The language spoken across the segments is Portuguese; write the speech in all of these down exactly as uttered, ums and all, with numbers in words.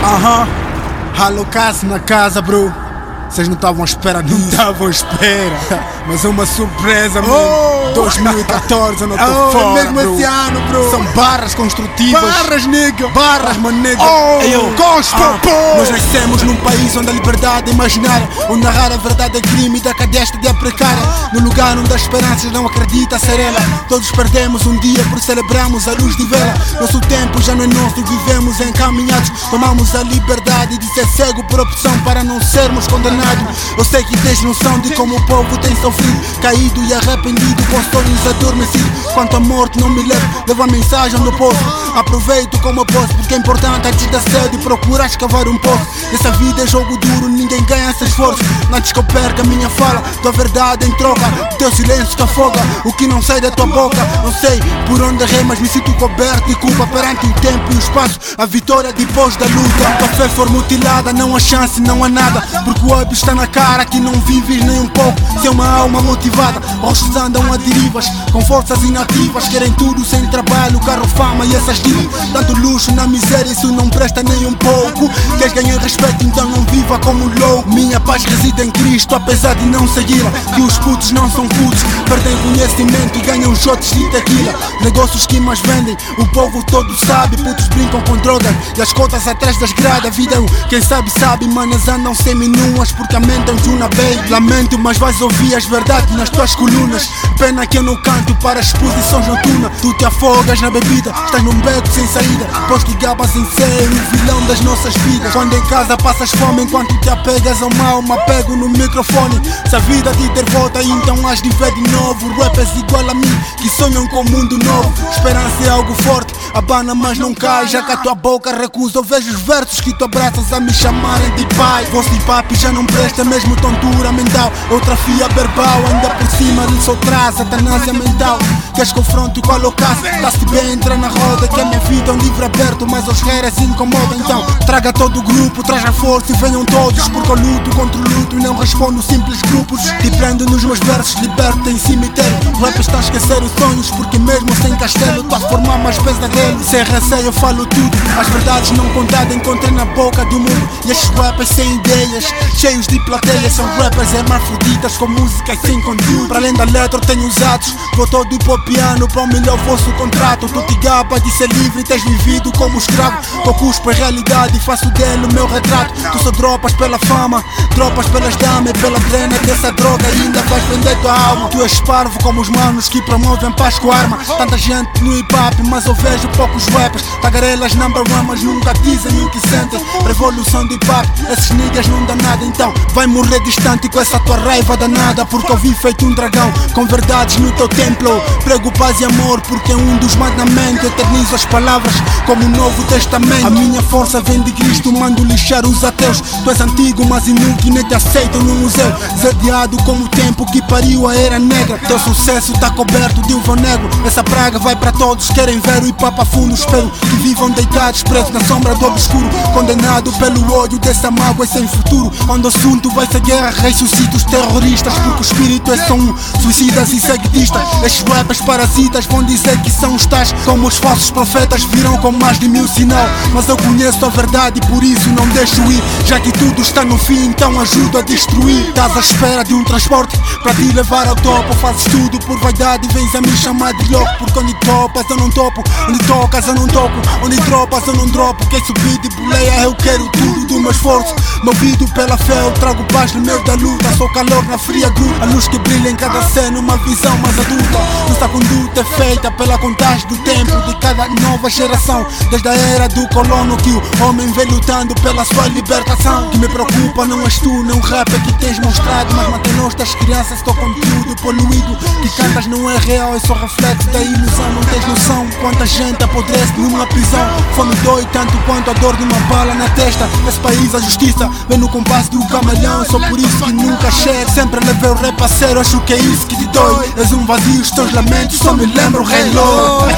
Aham, Halocasse na casa, bro. Vocês não estavam à espera disso. Não estavam à espera. Mas é uma surpresa, mano. Oh! dois mil e catorze eu não tô Oh, fora, mesmo bro. esse ano, bro. São barras construtivas. Barras, nigga. Barras, mano, nigga. Oh, Ei, eu, gospel, ah, pô. Nós nascemos num país onde a liberdade é imaginária, onde narrar a verdade é crime e da cadesta de precária. No lugar onde as esperanças não acredita ser ela. Todos perdemos um dia por celebramos a luz de vela. Nosso tempo já não é nosso, vivemos encaminhados. Tomamos a liberdade de ser cego por opção para não sermos condenados. Eu sei que tens noção de como o povo tem sofrido, caído e arrependido, com sonhos adormecidos. Quanto a morte não me leva, levo a mensagem do povo. Aproveito como eu posso, porque é importante antes da sede procurar escavar um poço. Essa vida é jogo duro, ninguém ganha sem esforço. Antes que eu perca a minha fala, tua verdade em troca, teu silêncio te afoga, o que não sai da tua boca. Não sei por onde errei, mas me sinto coberto de culpa perante o tempo e o espaço. A vitória depois da luta. A fé for mutilada, não há chance, não há nada, porque o óbvio está na cara que não vives nem um pouco. Se é uma alma motivada, rostos andam a derivas, com forças inativas, querem tudo sem trabalho, carro, fama e essas divas. Tanto luxo na miséria, isso não presta nem um pouco. Queres ganhar respeito, então não viva como louco. Minha paz reside em Cristo, apesar de não segui-la. Que os putos não são putos, perdem conhecimento e ganham shots de tequila. Negócios que mais vendem, o povo todo sabe. Putos brincam com drogas e as cotas atrás das grades. A vida é um, quem sabe sabe, manas andam semi-nuas porque aumentam de uma vez. Lamento, mas vais ouvir as verdades nas tuas colunas. Pena que eu não canto para exposições noturnas. Tu te afogas na bebida, estás num beco sem saída, pois te gabas em ser o vilão das nossas vidas. Quando em casa passas fome enquanto te apegas ao mal, me apego no microfone. Se a vida te der volta, então has de ver de novo. Rappers igual a mim, que sonham com um mundo novo. Esperança é algo forte, abana mas não cai. Já que a tua boca recusa, eu vejo os versos que tu abraças a me chamarem de pai. Voz de papi já não presta, mesmo tontura mental. Outra fia verbal, ainda por cima lhe só traz atanásia mental. Queres confronto com a loucaça, dá-se bem, entra na roda. Que a minha vida é um livro aberto, mas os haters se incomodam. Então traga todo o grupo, traja força e venham todos, porque eu luto contra o luto e não respondo simples grupos. Te prendo nos meus versos, liberto em cemitério. Rap está a esquecer os sonhos, porque mesmo sem castelo estou a formar mais pesadelo. Sem receio eu falo tudo, as verdades não contadas encontrei na boca do mundo. E estes rappers sem ideias, cheios de plateias, são rappers hermafroditas com músicas sem conteúdo. Para além da letra eu tenho os atos, vou todo ir pro piano para o melhor vosso contrato. Tu te gabas de ser livre e tens vivido como escravo. Eu cuspo a realidade e faço dele o meu retrato. Tu só dropas pela fama, dropas pelas damas e pela drena dessa droga, e ainda vais vender tua alma. Tu és parvo como os manos que promovem paz com arma. Tanta gente no hip hop, mas eu vejo poucos rappers. Tagarelas number one, mas nunca dizem o que sentem. Revolução de hip hop, esses niggas não dão nada. Então vai morrer distante com essa tua raiva danada, porque eu vi feito um dragão com verdades no teu templo. Prego paz e amor, porque é um dos mandamentos. Eternizo as palavras como o Novo Testamento. A minha força vem de Cristo, mando lixar os ateus. Tu és antigo, mas inútil, nem te aceitam no museu. Zediado como o tempo que pariu a era negra. Teu sucesso tá coberto de uva negro. Essa praga vai para todos, querem ver o hip hop a fundo. Espero que vivam deitados, presos na sombra do obscuro, condenado pelo ódio dessa mágoa e sem futuro. Quando o assunto vai ser guerra, ressuscita os terroristas, porque o espírito é só um, suicidas e seguidistas. Estes rappers parasitas vão dizer que são os tais, como os falsos profetas virão com mais de mil sinal. Mas eu conheço a verdade e por isso não deixo ir, já que tudo está no fim, então ajudo a destruir. Estás à espera de um transporte para te levar ao topo, fazes tudo por vaidade e vens a me chamar de louco. Porque onde topas eu não topo, onde tocas eu não toco, onde tropas eu não dropo. Quem subir de boleia eu quero tudo do meu esforço. Movido pela fé eu trago paz no meio da luta. Sou calor na fria gruta, a luz que brilha em cada cena, uma visão mais adulta. Nossa conduta é feita pela contagem do tempo de cada nova geração, desde a era do colono que o homem vem lutando pela sua libertação. Que me preocupa não és tu, não o rap é que tens mostrado, mas mantém-nos das crianças, teu conteúdo poluído. Que cantas não é real, é só reflexo da ilusão. Não tens noção quanta gente apodrece numa prisão. Fome dói tanto quanto a dor de uma bala na testa. Nesse país a justiça vem no compasso do camaleão. Só por isso que nunca chego, sempre levei o rap a sério, acho que é isso que te dói. És um vazio, os teus lamentos só me lembram o Rei Lord.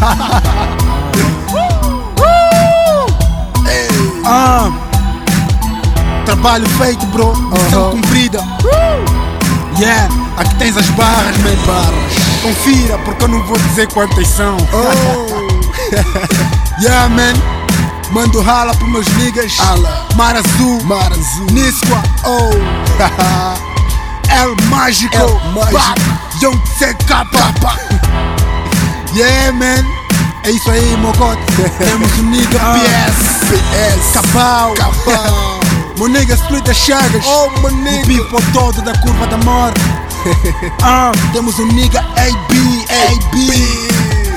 Ah, trabalho feito, bro, missão uh-huh. cumprida. Yeah, aqui tens as barras, man. Barras. Confira, porque eu não vou dizer quantas são. Oh. Yeah, man. Mando rala pros meus niggas. Ala. Mar Azul, Mar Azul. Nisqua, oh. El Mágico, El Mágico. Bap, Young C K. Yeah, man. É isso aí, mocote. Temos um nigga P S, P S. Cabal, Cabal. meu nigga Split das Chagas. Oh, meu O nigga. people todo da curva da morte. Ah, temos um nigga A B, A B.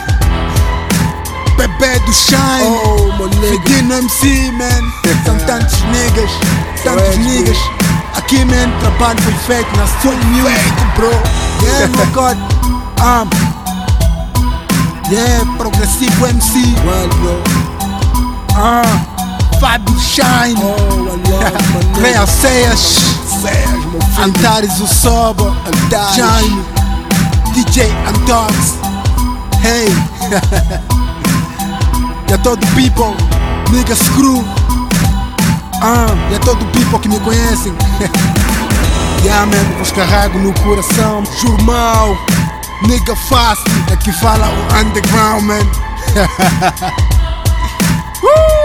Bebê do Shine. Oh, meu nigga. Fidino M C, man. São tantos niggas, tantos és, niggas. Aqui, man, trabalho foi feito na Soul Music, bro. Yeah, my God. Um, yeah, progressivo M C. Well, bro. Ah, Fábio Shine. Oh, I love my Real nigga. Ceias. Sérgio, meu filho. Antares o Sobo. Antares. Shine. D J Antox. Hey. E a todo people, nigga Screw. Ah, e a todo people que me conhecem. Yeah, man, vos carrego no coração. Jurmal, nigga fácil. É que fala o underground, man. uh!